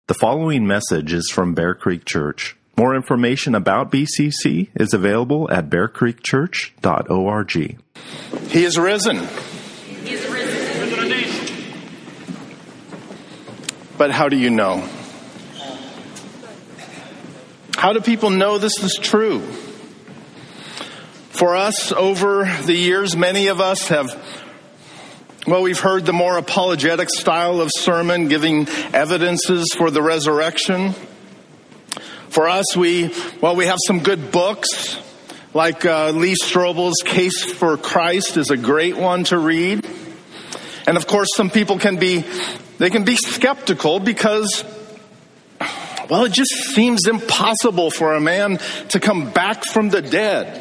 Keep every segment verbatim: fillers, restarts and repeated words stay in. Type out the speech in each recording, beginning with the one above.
The following message is from Bear Creek Church. More information about B C C is available at bear creek church dot org. He is risen. He is risen. But how do you know? How do people know this is true? For us, over the years, many of us have Well, we've heard the more apologetic style of sermon, giving evidences for the resurrection. For us, we, well, we have some good books, like uh, Lee Strobel's Case for Christ is a great one to read. And of course, some people can be, they can be skeptical because, well, it just seems impossible for a man to come back from the dead.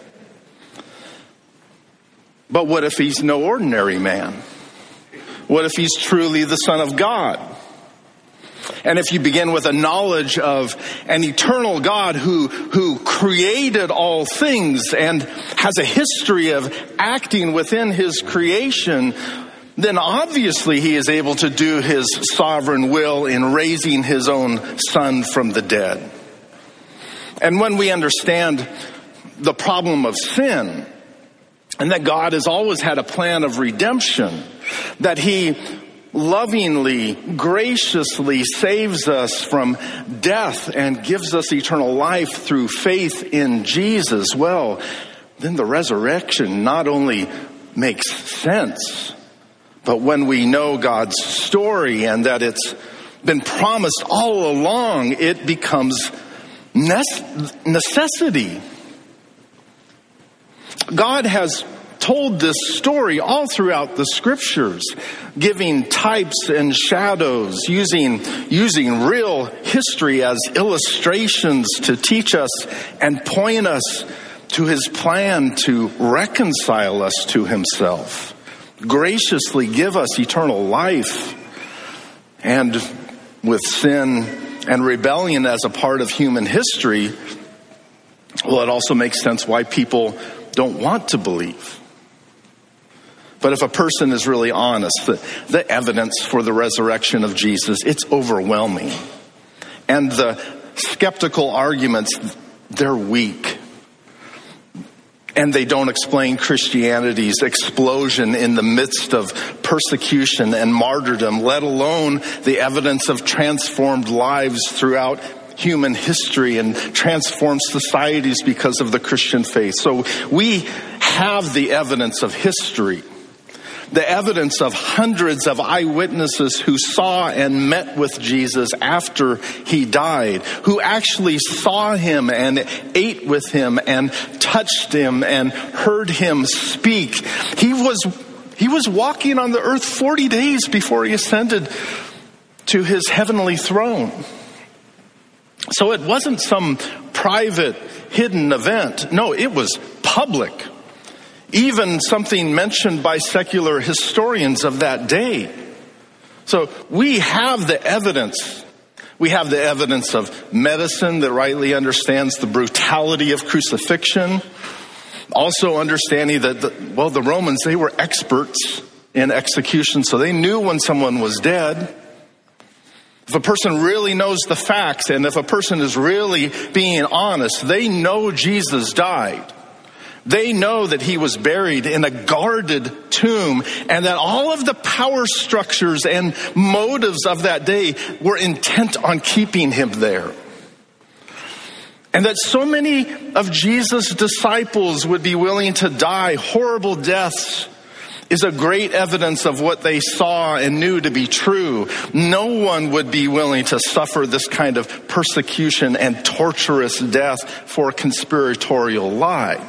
But what if he's no ordinary man? What if he's truly the Son of God? And if you begin with a knowledge of an eternal God who, who created all things and has a history of acting within his creation, then obviously he is able to do his sovereign will in raising his own Son from the dead. And when we understand the problem of sin, and that God has always had a plan of redemption, that he lovingly, graciously saves us from death and gives us eternal life through faith in Jesus, well, then the resurrection not only makes sense, but when we know God's story and that it's been promised all along, it becomes necessity. God has told this story all throughout the scriptures, giving types and shadows, using, using real history as illustrations to teach us and point us to his plan to reconcile us to himself, graciously give us eternal life. And with sin and rebellion as a part of human history, well, it also makes sense why people don't want to believe. But if a person is really honest, the, the evidence for the resurrection of Jesus, it's overwhelming. And the skeptical arguments, they're weak. And they don't explain Christianity's explosion in the midst of persecution and martyrdom, let alone the evidence of transformed lives throughout human history and transformed societies because of the Christian faith. So we have the evidence of history, the evidence of hundreds of eyewitnesses who saw and met with Jesus after he died, who actually saw him and ate with him and touched him and heard him speak. He was, he was walking on the earth forty days before he ascended to his heavenly throne. So it wasn't some private, hidden event. No, it was public. Even something mentioned by secular historians of that day. So we have the evidence. We have the evidence of medicine that rightly understands the brutality of crucifixion. Also understanding that, the, well, the Romans, they were experts in execution, so they knew when someone was dead. If a person really knows the facts, and if a person is really being honest, they know Jesus died. They know that he was buried in a guarded tomb, and that all of the power structures and motives of that day were intent on keeping him there. And that so many of Jesus' disciples would be willing to die horrible deaths is a great evidence of what they saw and knew to be true. No one would be willing to suffer this kind of persecution and torturous death for a conspiratorial lie.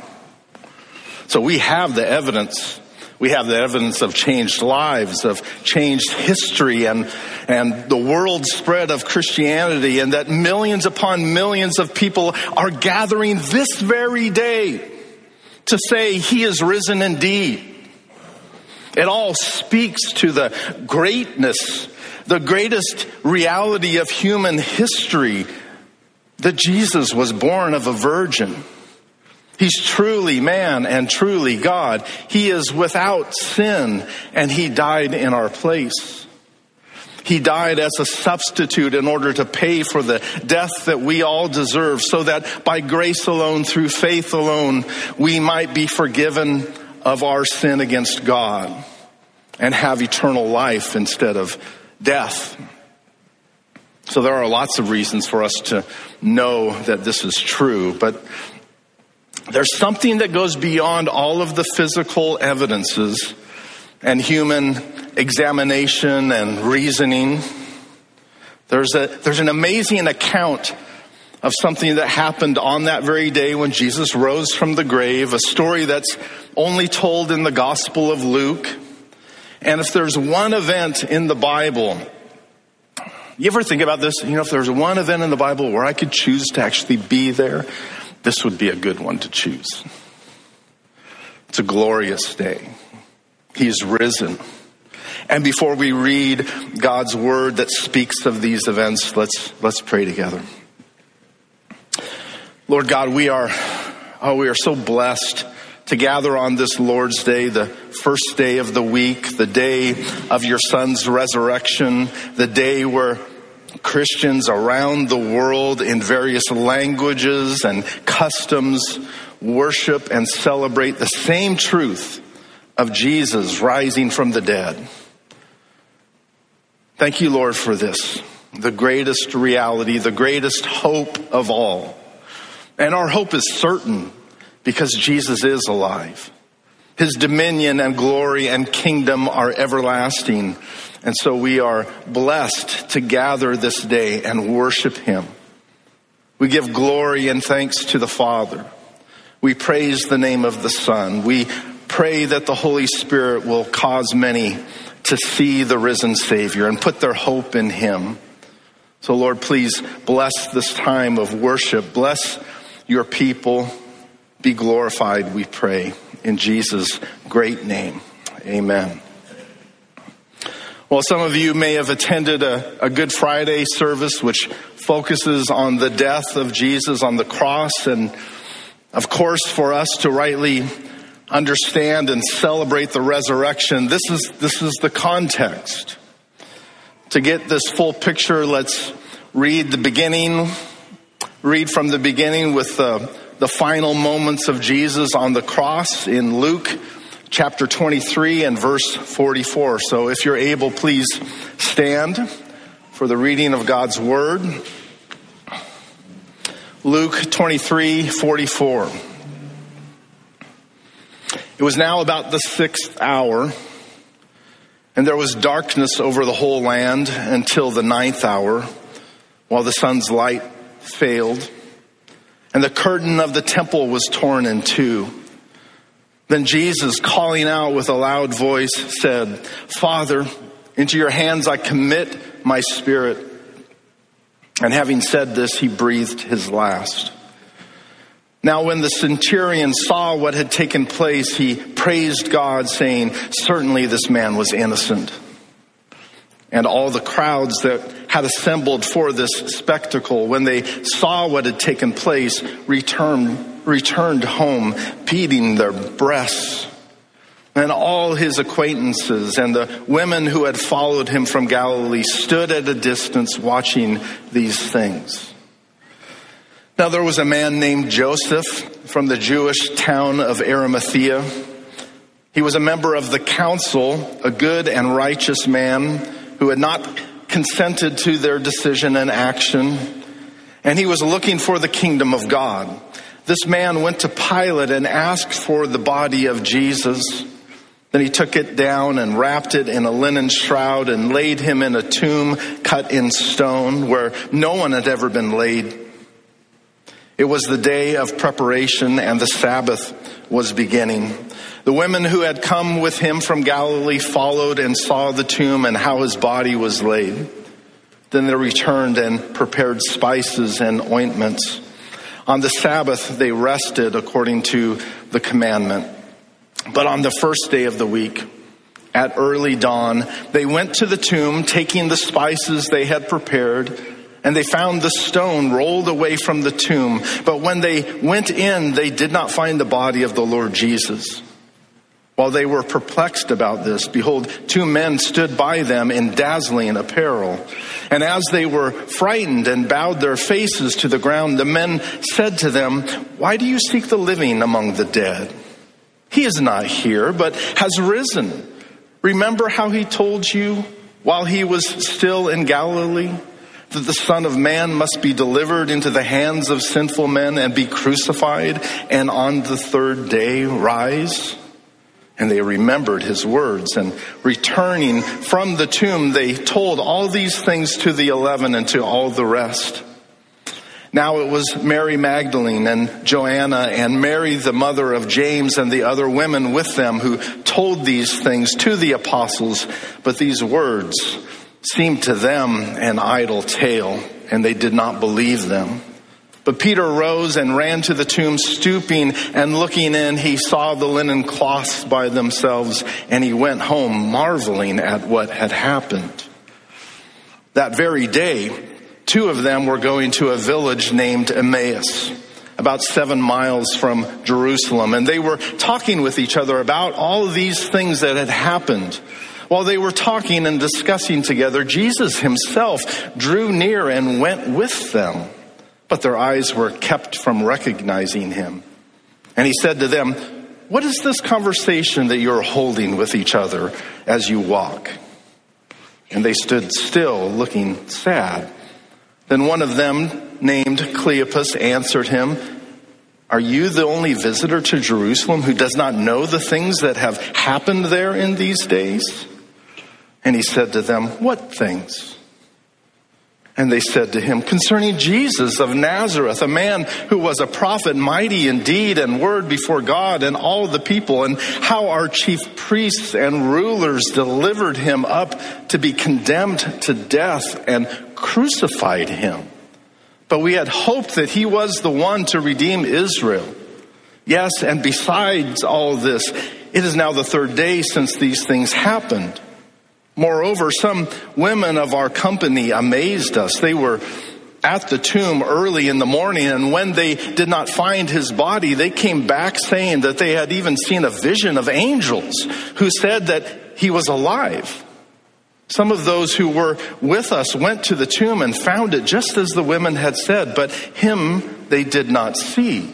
So we have the evidence. We have the evidence of changed lives, of changed history, and, and the world spread of Christianity, and that millions upon millions of people are gathering this very day to say he is risen indeed. It all speaks to the greatness, the greatest reality of human history, that Jesus was born of a virgin. He's truly man and truly God. He is without sin, and he died in our place. He died as a substitute in order to pay for the death that we all deserve, so that by grace alone, through faith alone, we might be forgiven of our sin against God and have eternal life instead of death. So there are lots of reasons for us to know that this is true, but there's something that goes beyond all of the physical evidences and human examination and reasoning. There's a there's an amazing account of something that happened on that very day when Jesus rose from the grave, a story that's only told in the Gospel of Luke. And if there's one event in the Bible, you ever think about this? You know, if there's one event in the Bible where I could choose to actually be there, this would be a good one to choose. It's a glorious day. He's risen. And before we read God's word that speaks of these events, let's let's pray together. Lord God, we are oh we are so blessed to gather on this Lord's Day, the first day of the week, the day of your Son's resurrection, the day where Christians around the world in various languages and customs worship and celebrate the same truth of Jesus rising from the dead. Thank you, Lord, for this, the greatest reality, the greatest hope of all. And our hope is certain because Jesus is alive. His dominion and glory and kingdom are everlasting. And so we are blessed to gather this day and worship him. We give glory and thanks to the Father. We praise the name of the Son. We pray that the Holy Spirit will cause many to see the risen Savior and put their hope in him. So Lord, please bless this time of worship. Bless your people. Be glorified, we pray, in Jesus' great name. Amen. Well, some of you may have attended a, a Good Friday service which focuses on the death of Jesus on the cross. And of course, for us to rightly understand and celebrate the resurrection, this is this is the context. To get this full picture, let's read the beginning, read from the beginning with the, the final moments of Jesus on the cross in Luke chapter twenty-three and verse forty-four. So if you're able, please stand for the reading of God's word. Luke twenty-three forty-four. It was now about the sixth hour, and there was darkness over the whole land until the ninth hour, while the sun's light failed, and the curtain of the temple was torn in two. Then Jesus, calling out with a loud voice, said, "Father, into your hands I commit my spirit." And having said this, he breathed his last. Now when the centurion saw what had taken place, he praised God, saying, "Certainly this man was innocent." And all the crowds that had assembled for this spectacle, when they saw what had taken place, returned returned home, beating their breasts. And all his acquaintances and the women who had followed him from Galilee stood at a distance watching these things. Now there was a man named Joseph from the Jewish town of Arimathea. He was a member of the council, a good and righteous man who had not consented to their decision and action, and he was looking for the kingdom of God. This man went to Pilate and asked for the body of Jesus. Then he took it down and wrapped it in a linen shroud and laid him in a tomb cut in stone where no one had ever been laid. It was the day of preparation and the Sabbath was beginning. The women who had come with him from Galilee followed and saw the tomb and how his body was laid. Then they returned and prepared spices and ointments. On the Sabbath, they rested according to the commandment. But on the first day of the week, at early dawn, they went to the tomb, taking the spices they had prepared, and they found the stone rolled away from the tomb. But when they went in, they did not find the body of the Lord Jesus. While they were perplexed about this, behold, two men stood by them in dazzling apparel. And as they were frightened and bowed their faces to the ground, the men said to them, "Why do you seek the living among the dead? He is not here, but has risen. Remember how he told you while he was still in Galilee, that the Son of Man must be delivered into the hands of sinful men and be crucified, and on the third day rise?" And they remembered his words, and returning from the tomb, they told all these things to the eleven and to all the rest. Now it was Mary Magdalene and Joanna and Mary, the mother of James, and the other women with them who told these things to the apostles. But these words seemed to them an idle tale, and they did not believe them. But Peter rose and ran to the tomb, stooping and looking in. He saw the linen cloths by themselves, and he went home marveling at what had happened. That very day, two of them were going to a village named Emmaus, about seven miles from Jerusalem, and they were talking with each other about all of these things that had happened. While they were talking and discussing together, Jesus himself drew near and went with them. But their eyes were kept from recognizing him. And he said to them, "What is this conversation that you're holding with each other as you walk?" And they stood still, looking sad. Then one of them, named Cleopas, answered him, "Are you the only visitor to Jerusalem who does not know the things that have happened there in these days?" And he said to them, "What things?" And they said to him, "Concerning Jesus of Nazareth, a man who was a prophet, mighty in deed and word before God and all the people, and how our chief priests and rulers delivered him up to be condemned to death and crucified him. But we had hoped that he was the one to redeem Israel. Yes, and besides all this, it is now the third day since these things happened. Moreover, some women of our company amazed us. They were at the tomb early in the morning, and when they did not find his body, they came back saying that they had even seen a vision of angels who said that he was alive. Some of those who were with us went to the tomb and found it just as the women had said, but him they did not see."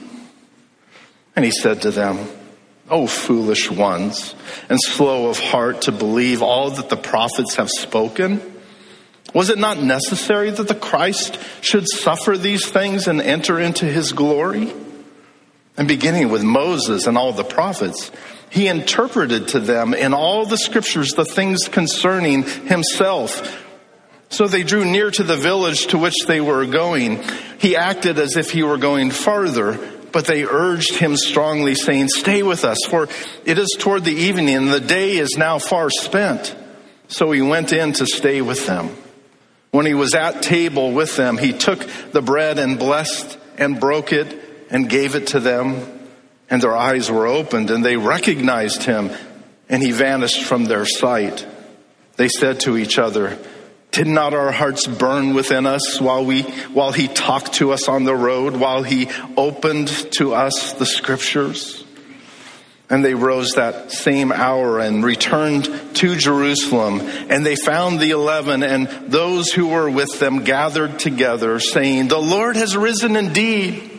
And he said to them, "O foolish ones, and slow of heart to believe all that the prophets have spoken? Was it not necessary that the Christ should suffer these things and enter into his glory?" And beginning with Moses and all the prophets, he interpreted to them in all the scriptures the things concerning himself. So they drew near to the village to which they were going. He acted as if he were going farther, but they urged him strongly, saying, "Stay with us, for it is toward the evening, and the day is now far spent." So he went in to stay with them. When he was at table with them, he took the bread and blessed and broke it and gave it to them. And their eyes were opened, and they recognized him, and he vanished from their sight. They said to each other, "Did not our hearts burn within us while we, while he talked to us on the road, while he opened to us the scriptures?" And they rose that same hour and returned to Jerusalem. And they found the eleven and those who were with them gathered together, saying, "The Lord has risen indeed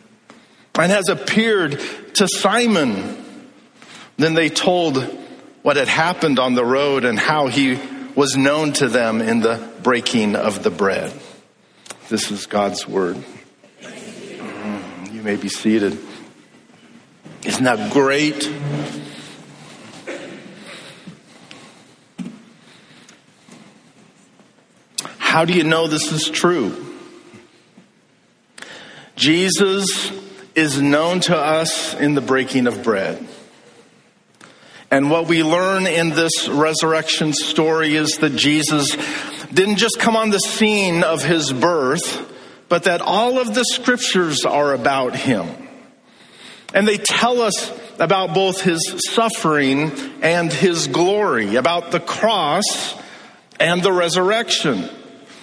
and has appeared to Simon." Then they told what had happened on the road and how he was known to them in the breaking of the bread. This is God's word. You may be seated. Isn't that great? How do you know this is true? Jesus is known to us in the breaking of bread. And what we learn in this resurrection story is that Jesus didn't just come on the scene of his birth, but that all of the scriptures are about him. And they tell us about both his suffering and his glory, about the cross and the resurrection.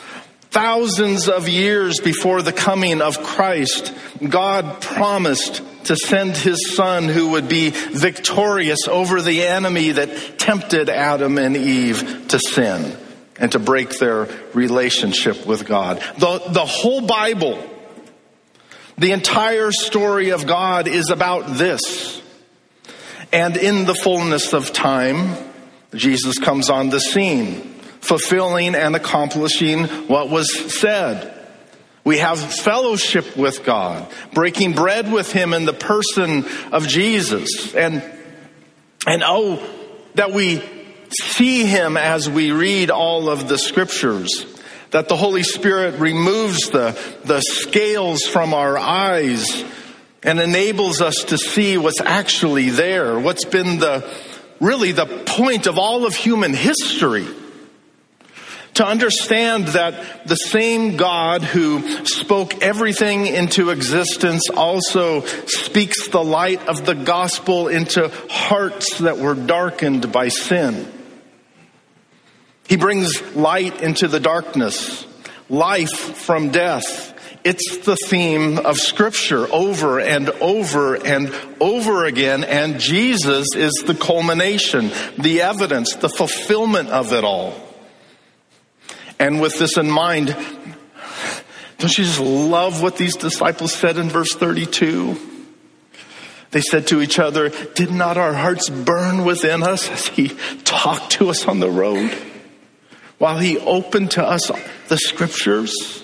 Thousands of years before the coming of Christ, God promised to send his son who would be victorious over the enemy that tempted Adam and Eve to sin and to break their relationship with God. The, the whole Bible, the entire story of God is about this. And in the fullness of time, Jesus comes on the scene, fulfilling and accomplishing what was said. We have fellowship with God, breaking bread with him in the person of Jesus. And, and oh, that we see him as we read all of the scriptures, that the Holy Spirit removes the, the scales from our eyes and enables us to see what's actually there, what's been the really the point of all of human history. To understand that the same God who spoke everything into existence also speaks the light of the gospel into hearts that were darkened by sin. He brings light into the darkness, life from death. It's the theme of Scripture over and over and over again, and Jesus is the culmination, the evidence, the fulfillment of it all. And with this in mind, don't you just love what these disciples said in verse thirty-two? They said to each other, "Did not our hearts burn within us as he talked to us on the road, while he opened to us the scriptures?"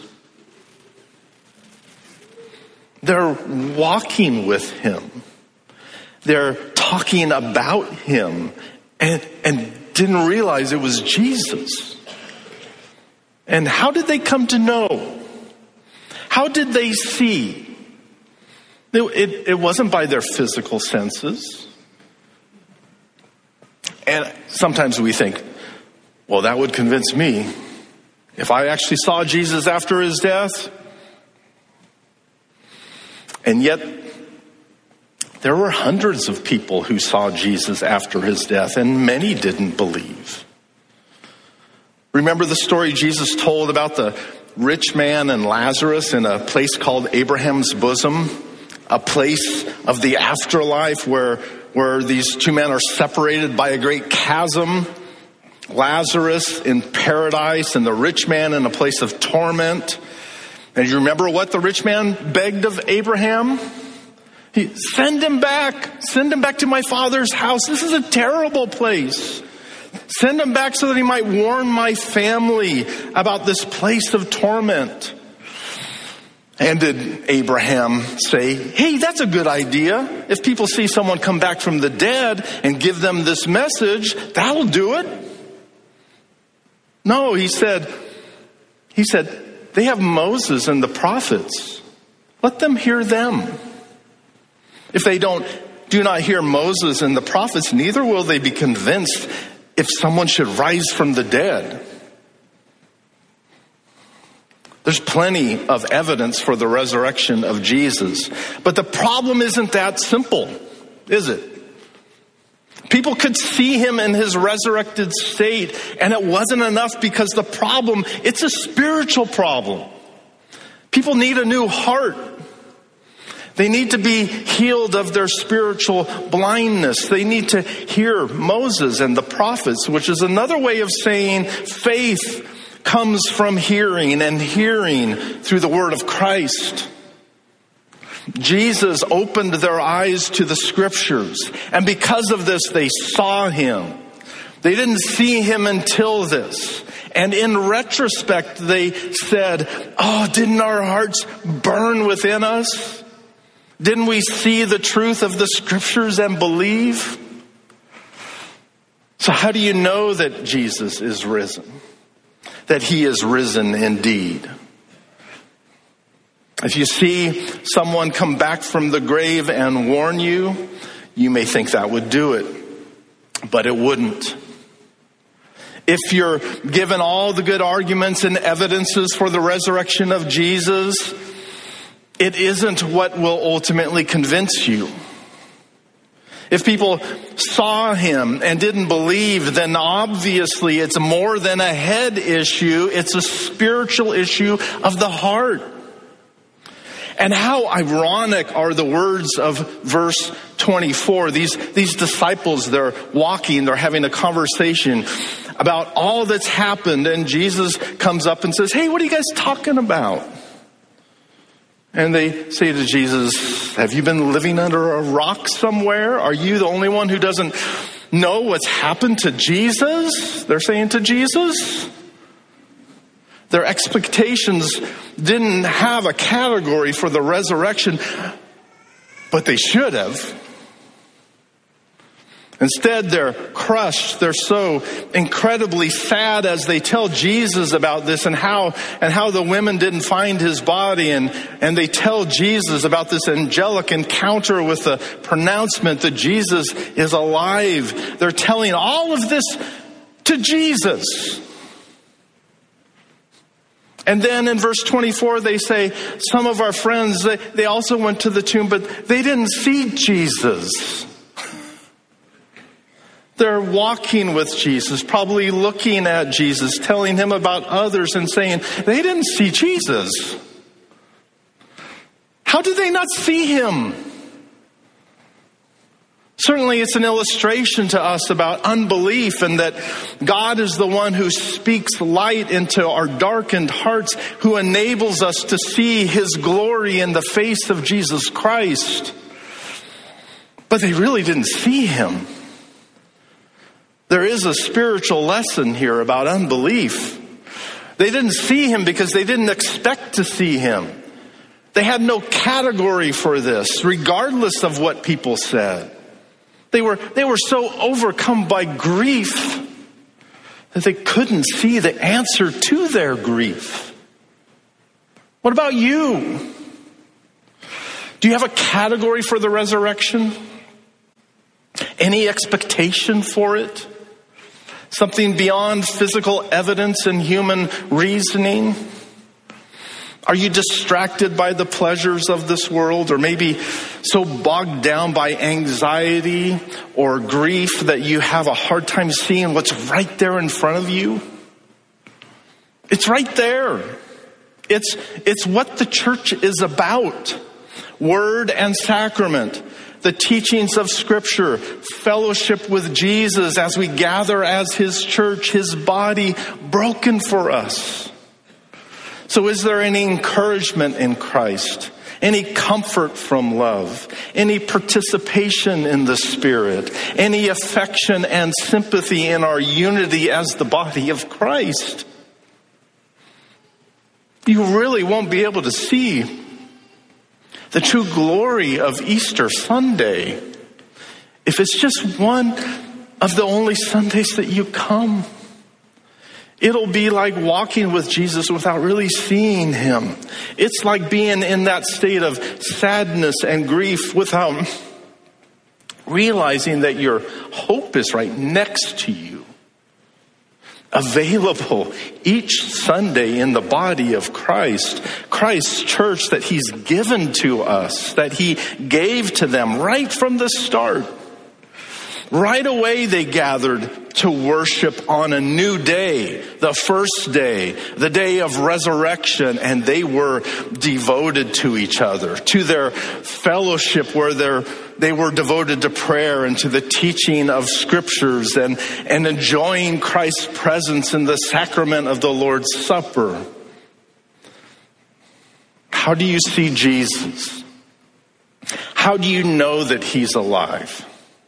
They're walking with him. They're talking about him and, and didn't realize it was Jesus. And how did they come to know? How did they see? It, it, it wasn't by their physical senses. And sometimes we think, well, that would convince me. If I actually saw Jesus after his death. And yet, there were hundreds of people who saw Jesus after his death, and many didn't believe. Remember the story Jesus told about the rich man and Lazarus in a place called Abraham's bosom, a place of the afterlife where, where these two men are separated by a great chasm. Lazarus in paradise and the rich man in a place of torment. And you remember what the rich man begged of Abraham? He, send him back. Send him back to my father's house. This is a terrible place. Send him back so that he might warn my family about this place of torment. And did Abraham say, hey, that's a good idea. If people see someone come back from the dead and give them this message, that'll do it. No, he said, he said, they have Moses and the prophets. Let them hear them. If they don't, do not hear Moses and the prophets, neither will they be convinced if someone should rise from the dead. There's plenty of evidence for the resurrection of Jesus. But the problem isn't that simple, is it? People could see him in his resurrected state, and it wasn't enough because the problem, it's a spiritual problem. People need a new heart. They need to be healed of their spiritual blindness. They need to hear Moses and the prophets, which is another way of saying faith comes from hearing, and hearing through the word of Christ. Jesus opened their eyes to the scriptures, and because of this, they saw him. They didn't see him until this. And in retrospect, they said, oh, didn't our hearts burn within us? Didn't we see the truth of the scriptures and believe? So how do you know that Jesus is risen? That he is risen indeed? If you see someone come back from the grave and warn you, you may think that would do it, but it wouldn't. If you're given all the good arguments and evidences for the resurrection of Jesus, it isn't what will ultimately convince you. If people saw him and didn't believe, then obviously it's more than a head issue. It's a spiritual issue of the heart. And how ironic are the words of verse twenty-four. These, these disciples, they're walking, they're having a conversation about all that's happened. And Jesus comes up and says, hey, what are you guys talking about? And they say to Jesus, have you been living under a rock somewhere? Are you the only one who doesn't know what's happened to Jesus? They're saying to Jesus. Their expectations didn't have a category for the resurrection, but they should have. Instead, they're crushed. They're so incredibly sad as they tell Jesus about this and how and how the women didn't find his body. And, and they tell Jesus about this angelic encounter with the pronouncement that Jesus is alive. They're telling all of this to Jesus. And then in verse twenty-four, they say, some of our friends, they, they also went to the tomb, but they didn't see Jesus. They're walking with Jesus, probably looking at Jesus, telling him about others and saying, they didn't see Jesus. How did they not see him? Certainly it's an illustration to us about unbelief and that God is the one who speaks light into our darkened hearts, who enables us to see his glory in the face of Jesus Christ. But they really didn't see him. There is a spiritual lesson here about unbelief. They didn't see him because they didn't expect to see him. They had no category for this, regardless of what people said. They were, they were so overcome by grief that they couldn't see the answer to their grief. What about you? Do you have a category for the resurrection? Any expectation for it? Something beyond physical evidence and human reasoning? Are you distracted by the pleasures of this world, or maybe so bogged down by anxiety or grief that you have a hard time seeing what's right there in front of you? It's right there. It's, it's what the church is about. Word and sacrament. The teachings of Scripture, fellowship with Jesus as we gather as his church, his body broken for us. So is there any encouragement in Christ? Any comfort from love? Any participation in the Spirit? Any affection and sympathy in our unity as the body of Christ? You really won't be able to see the true glory of Easter Sunday if it's just one of the only Sundays that you come. It'll be like walking with Jesus without really seeing him. It's like being in that state of sadness and grief without realizing that your hope is right next to you. Available each Sunday in the body of Christ, Christ's church that he's given to us, that he gave to them right from the start. Right away they gathered to worship on a new day, the first day, the day of resurrection, and they were devoted to each other, to their fellowship where they're They were devoted to prayer and to the teaching of scriptures and, and enjoying Christ's presence in the sacrament of the Lord's Supper. How do you see Jesus? How do you know that he's alive?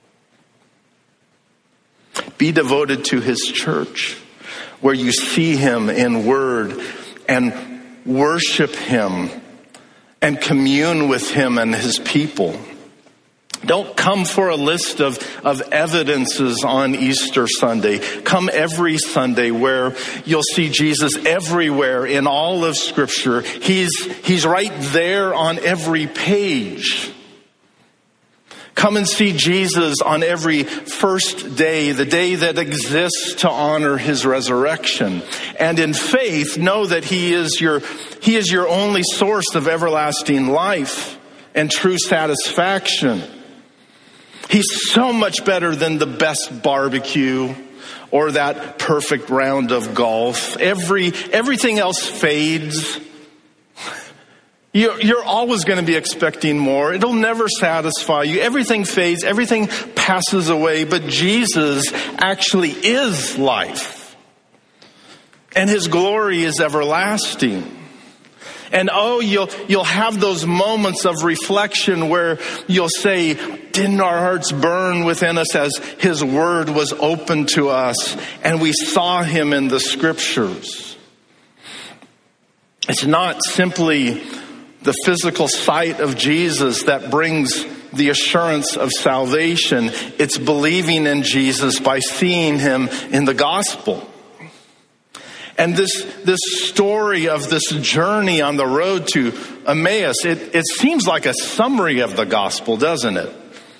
Be devoted to his church, where you see him in word and worship him and commune with him and his people. Don't come for a list of, of evidences on Easter Sunday. Come every Sunday where you'll see Jesus everywhere in all of Scripture. He's, he's right there on every page. Come and see Jesus on every first day, the day that exists to honor his resurrection. And in faith, know that he is your, he is your only source of everlasting life and true satisfaction. He's so much better than the best barbecue or that perfect round of golf. Every, everything else fades. You're, you're always going to be expecting more. It'll never satisfy you. Everything fades. Everything passes away. But Jesus actually is life. And his glory is everlasting. And oh, you'll, you'll have those moments of reflection where you'll say, didn't our hearts burn within us as his word was open to us and we saw him in the scriptures? It's not simply the physical sight of Jesus that brings the assurance of salvation. It's believing in Jesus by seeing him in the gospel. And this, this story of this journey on the road to Emmaus, it, it seems like a summary of the gospel, doesn't it?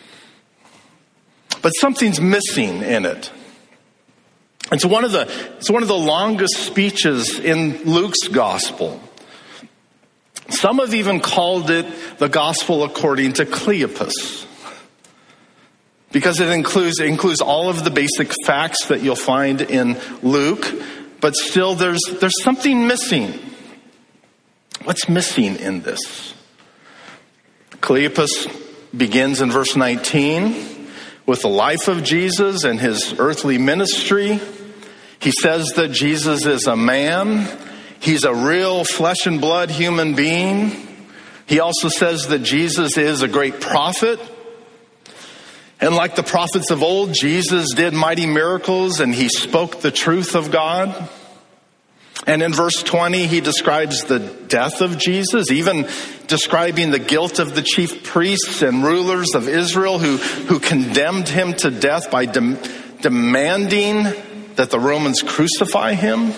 But something's missing in it. It's one of the, it's one of the longest speeches in Luke's gospel. Some have even called it the gospel according to Cleopas, because it includes, it includes all of the basic facts that you'll find in Luke. But still, there's there's something missing. What's missing in this? Cleopas begins in verse nineteen with the life of Jesus and his earthly ministry. He says that Jesus is a man. He's a real flesh and blood human being. He also says that Jesus is a great prophet. And like the prophets of old, Jesus did mighty miracles and he spoke the truth of God. And in verse twenty, he describes the death of Jesus, even describing the guilt of the chief priests and rulers of Israel who, who condemned him to death by de- demanding that the Romans crucify him.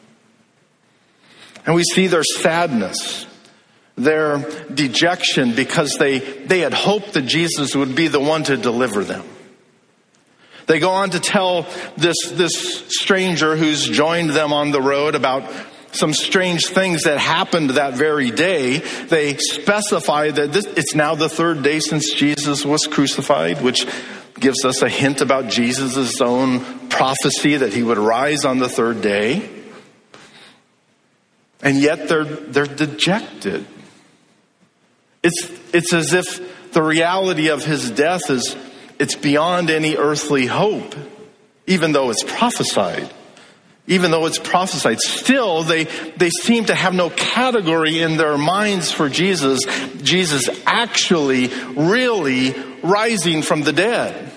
And we see their sadness, their dejection, because they, they had hoped that Jesus would be the one to deliver them. They go on to tell this, this stranger who's joined them on the road about some strange things that happened that very day. They specify that this, it's now the third day since Jesus was crucified, which gives us a hint about Jesus' own prophecy that he would rise on the third day. And yet they're, they're dejected. It's, it's as if the reality of his death is, it's beyond any earthly hope, even though it's prophesied. Even though it's prophesied, still they, they seem to have no category in their minds for Jesus, Jesus actually, really rising from the dead.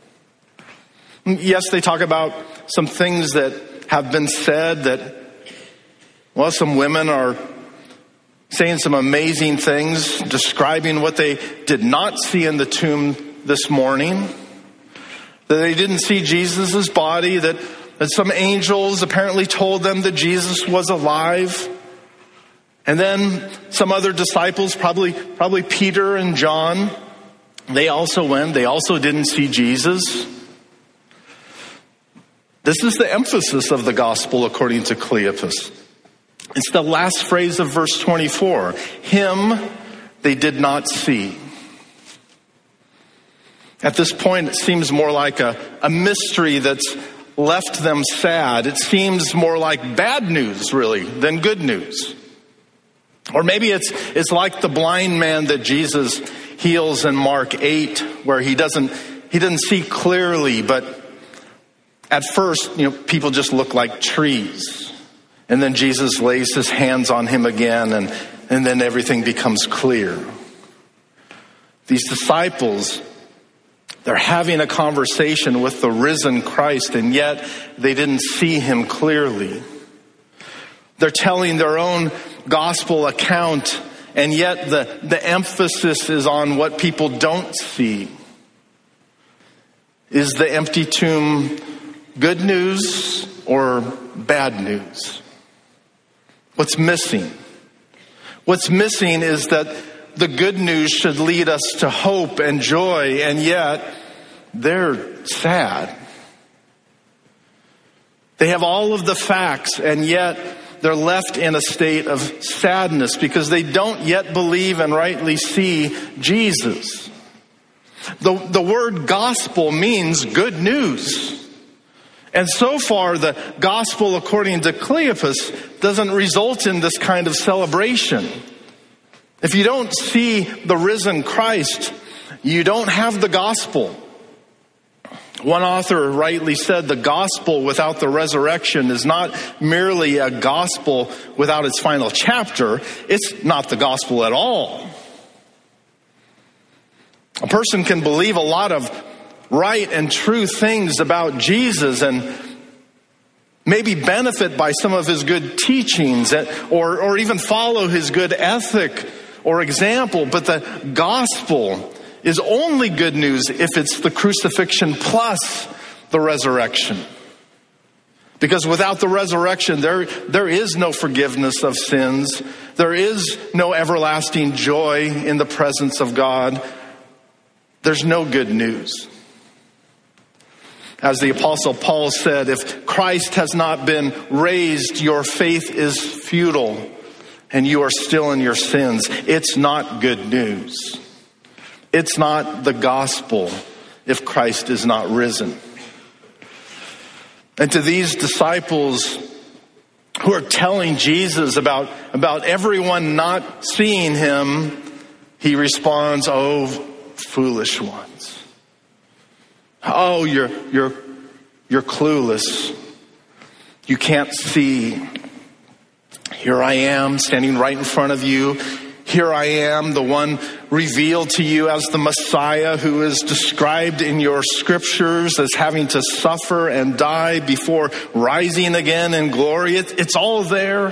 Yes, they talk about some things that have been said that, well, some women are saying some amazing things, describing what they did not see in the tomb this morning, that they didn't see Jesus' body, that, that some angels apparently told them that Jesus was alive. And then some other disciples, probably, probably Peter and John, they also went, they also didn't see Jesus. This is the emphasis of the gospel according to Cleopas. It's the last phrase of verse twenty-four. Him they did not see. At this point, it seems more like a, a mystery that's left them sad. It seems more like bad news, really, than good news. Or maybe it's it's like the blind man that Jesus heals in Mark eight, where he doesn't he doesn't see clearly, but at first, you know, people just look like trees. And then Jesus lays his hands on him again, and, and then everything becomes clear. These disciples, they're having a conversation with the risen Christ, and yet they didn't see him clearly. They're telling their own gospel account, and yet the, the emphasis is on what people don't see. Is the empty tomb good news or bad news? What's missing? What's missing is that the good news should lead us to hope and joy, and yet they're sad. They have all of the facts, and yet they're left in a state of sadness because they don't yet believe and rightly see Jesus. The, the word gospel means good news. And so far, the gospel, according to Cleopas, doesn't result in this kind of celebration. If you don't see the risen Christ, you don't have the gospel. One author rightly said the gospel without the resurrection is not merely a gospel without its final chapter. It's not the gospel at all. A person can believe a lot of right and true things about Jesus and maybe benefit by some of his good teachings or, or even follow his good ethic or example, but the gospel is only good news if it's the crucifixion plus the resurrection. Because without the resurrection, there, there is no forgiveness of sins. There is no everlasting joy in the presence of God. There's no good news. As the Apostle Paul said, if Christ has not been raised, your faith is futile and you are still in your sins. It's not good news. It's not the gospel if Christ is not risen. And to these disciples who are telling Jesus about, about everyone not seeing him, he responds, "Oh, foolish ones. Oh, you're, you're, you're clueless. You can't see. Here I am standing right in front of you. Here I am, the one revealed to you as the Messiah who is described in your scriptures as having to suffer and die before rising again in glory. It, it's all there."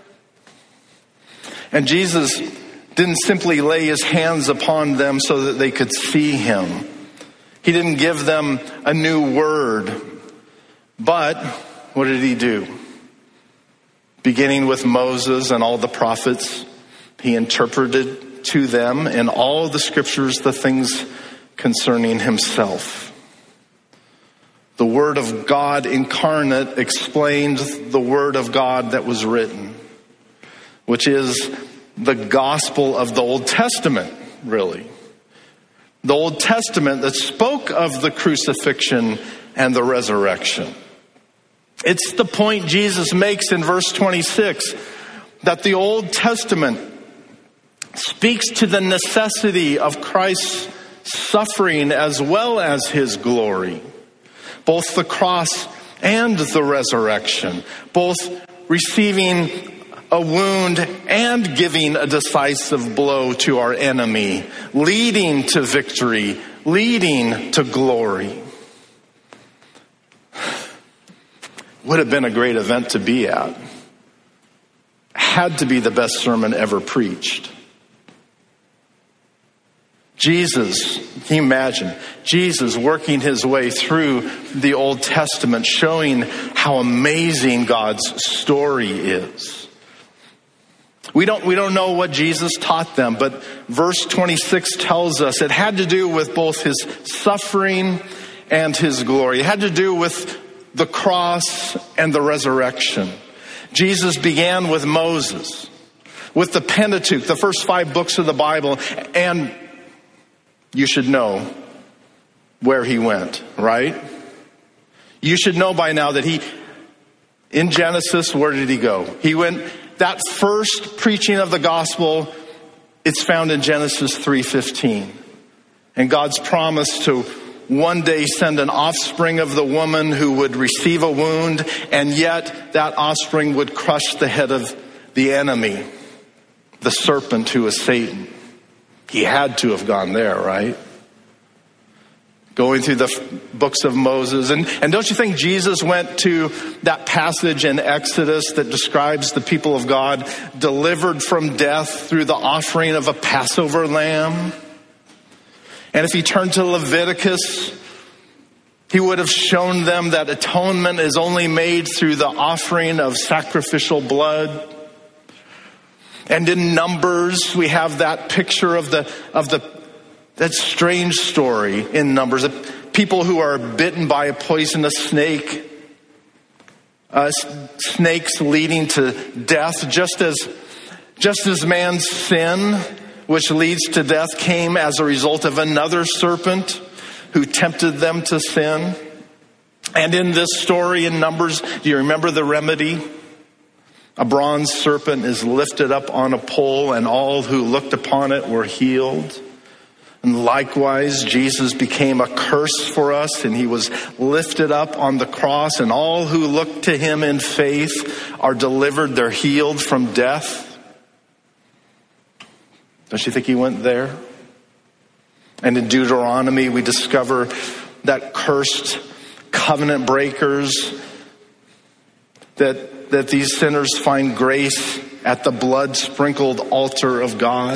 And Jesus didn't simply lay his hands upon them so that they could see him. He didn't give them a new word. But what did he do? Beginning with Moses and all the prophets, he interpreted to them in all the scriptures the things concerning himself. The Word of God incarnate explained the Word of God that was written, which is the gospel of the Old Testament, really. The Old Testament that spoke of the crucifixion and the resurrection. It's the point Jesus makes in verse twenty-six, that the Old Testament speaks to the necessity of Christ's suffering as well as his glory. Both the cross and the resurrection. Both receiving a wound and giving a decisive blow to our enemy. Leading to victory. Leading to glory. Would have been a great event to be at. Had to be the best sermon ever preached. Jesus, can you imagine? Jesus working his way through the Old Testament, showing how amazing God's story is. We don't, we don't know what Jesus taught them, but verse twenty-six tells us it had to do with both his suffering and his glory. It had to do with the cross and the resurrection. Jesus began with Moses, with the Pentateuch, the first five books of the Bible, and you should know where he went, right? You should know by now that he, in Genesis, where did he go? He went, that first preaching of the gospel, it's found in Genesis three fifteen. And God's promise to one day send an offspring of the woman who would receive a wound, and yet that offspring would crush the head of the enemy, the serpent who is Satan. He had to have gone there, right? Going through the f- books of Moses. And, and don't you think Jesus went to that passage in Exodus that describes the people of God delivered from death through the offering of a Passover lamb? And if he turned to Leviticus, he would have shown them that atonement is only made through the offering of sacrificial blood. And in Numbers, we have that picture of the of the that strange story in Numbers of people who are bitten by a poisonous snake, uh, snakes leading to death, just as just as man's sin which leads to death, came as a result of another serpent who tempted them to sin. And in this story in Numbers, do you remember the remedy? A bronze serpent is lifted up on a pole, and all who looked upon it were healed. And likewise, Jesus became a curse for us, and he was lifted up on the cross, and all who look to him in faith are delivered. They're healed from death. Don't you think he went there? And in Deuteronomy, we discover that cursed covenant breakers, that that these sinners find grace at the blood-sprinkled altar of God.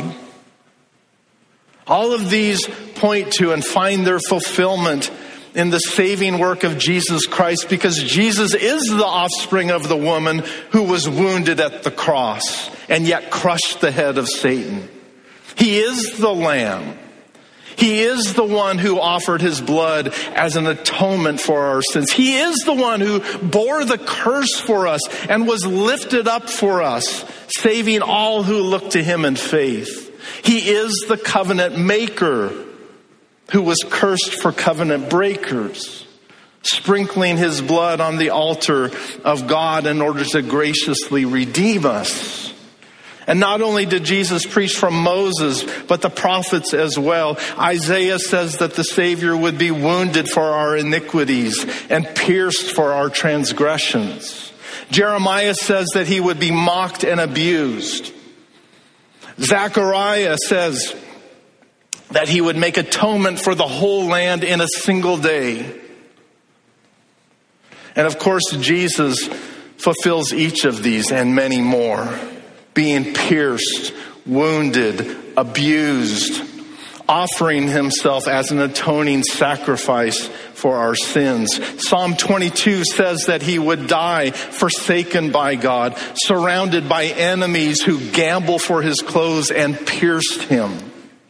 All of these point to and find their fulfillment in the saving work of Jesus Christ, because Jesus is the offspring of the woman who was wounded at the cross and yet crushed the head of Satan. He is the Lamb. He is the one who offered his blood as an atonement for our sins. He is the one who bore the curse for us and was lifted up for us, saving all who look to him in faith. He is the covenant maker who was cursed for covenant breakers, sprinkling his blood on the altar of God in order to graciously redeem us. And not only did Jesus preach from Moses, but the prophets as well. Isaiah says that the Savior would be wounded for our iniquities and pierced for our transgressions. Jeremiah says that he would be mocked and abused. Zechariah says that he would make atonement for the whole land in a single day. And of course, Jesus fulfills each of these and many more. Being pierced, wounded, abused, offering himself as an atoning sacrifice for our sins. Psalm twenty-two says that he would die forsaken by God, surrounded by enemies who gamble for his clothes and pierced him.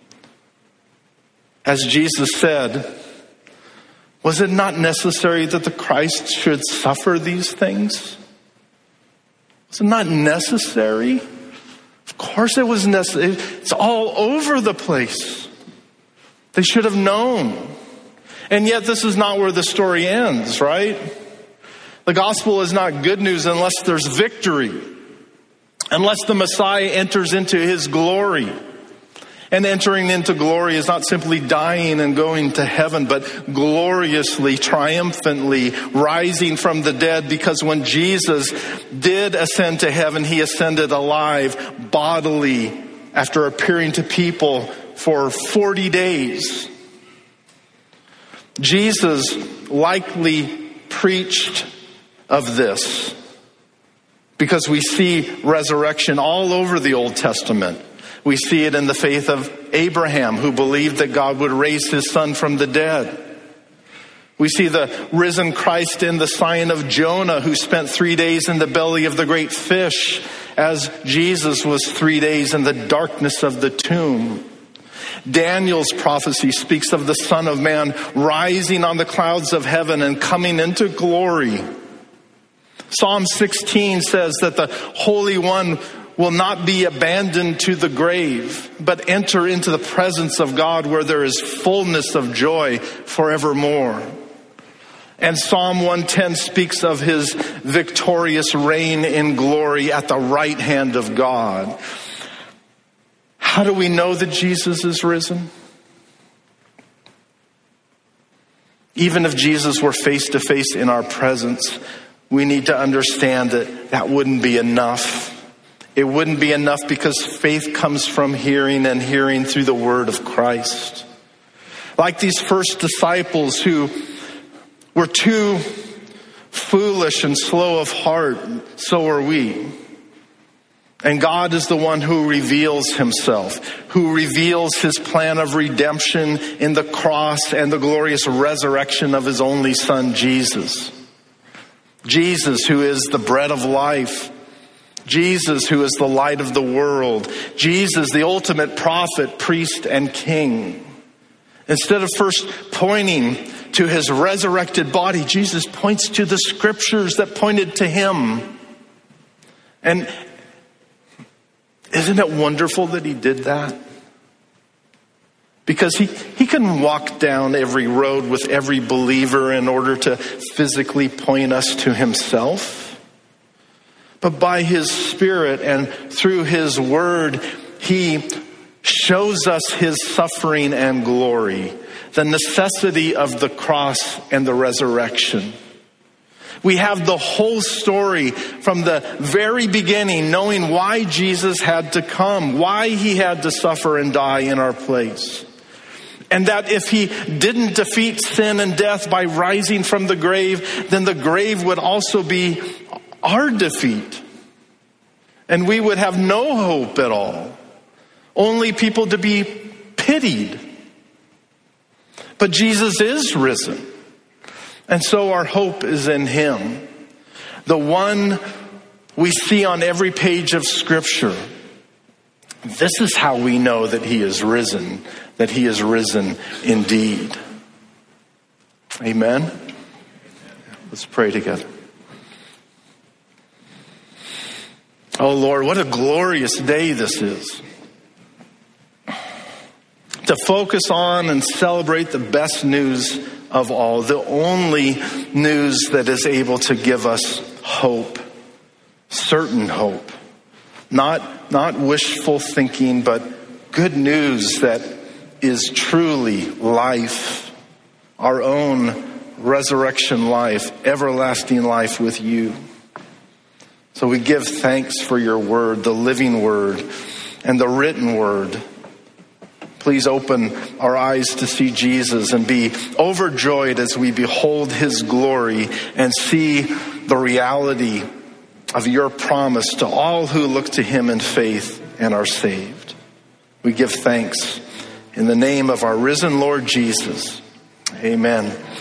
As Jesus said, was it not necessary that the Christ should suffer these things? Was it not necessary? Of course it was necessary. It's all over the place. They should have known. And yet this is not where the story ends, right? The gospel is not good news unless there's victory. Unless the Messiah enters into his glory. And entering into glory is not simply dying and going to heaven, but gloriously, triumphantly rising from the dead. Because when Jesus did ascend to heaven, he ascended alive, bodily, after appearing to people for forty days. Jesus likely preached of this because we see resurrection all over the Old Testament. We see it in the faith of Abraham, who believed that God would raise his son from the dead. We see the risen Christ in the sign of Jonah, who spent three days in the belly of the great fish, as Jesus was three days in the darkness of the tomb. Daniel's prophecy speaks of the Son of Man rising on the clouds of heaven and coming into glory. Psalm sixteen says that the Holy One will not be abandoned to the grave, but enter into the presence of God where there is fullness of joy forevermore. And Psalm one ten speaks of his victorious reign in glory at the right hand of God. How do we know that Jesus is risen? Even if Jesus were face to face in our presence, we need to understand that that wouldn't be enough. It wouldn't be enough because faith comes from hearing, and hearing through the word of Christ. Like these first disciples who were too foolish and slow of heart, so are we. And God is the one who reveals himself, who reveals his plan of redemption in the cross and the glorious resurrection of his only Son, Jesus. Jesus, who is the bread of life. Jesus, who is the light of the world. Jesus, the ultimate prophet, priest, and king. Instead of first pointing to his resurrected body, Jesus points to the scriptures that pointed to him. And isn't it wonderful that he did that? Because he, he couldn't walk down every road with every believer in order to physically point us to himself. But by his Spirit and through his word, he shows us his suffering and glory, the necessity of the cross and the resurrection. We have the whole story from the very beginning, knowing why Jesus had to come, why he had to suffer and die in our place. And that if he didn't defeat sin and death by rising from the grave, then the grave would also be our defeat. And we would have no hope at all. Only people to be pitied. But Jesus is risen. And so our hope is in him. The one we see on every page of Scripture. This is how we know that he is risen. That he is risen indeed. Amen. Let's pray together. Oh Lord, what a glorious day this is. To focus on and celebrate the best news of all. The only news that is able to give us hope. Certain hope. Not, not wishful thinking, but good news that is truly life. Our own resurrection life, everlasting life with you. So we give thanks for your word, the living word and the written word. Please open our eyes to see Jesus and be overjoyed as we behold his glory and see the reality of your promise to all who look to him in faith and are saved. We give thanks in the name of our risen Lord Jesus. Amen.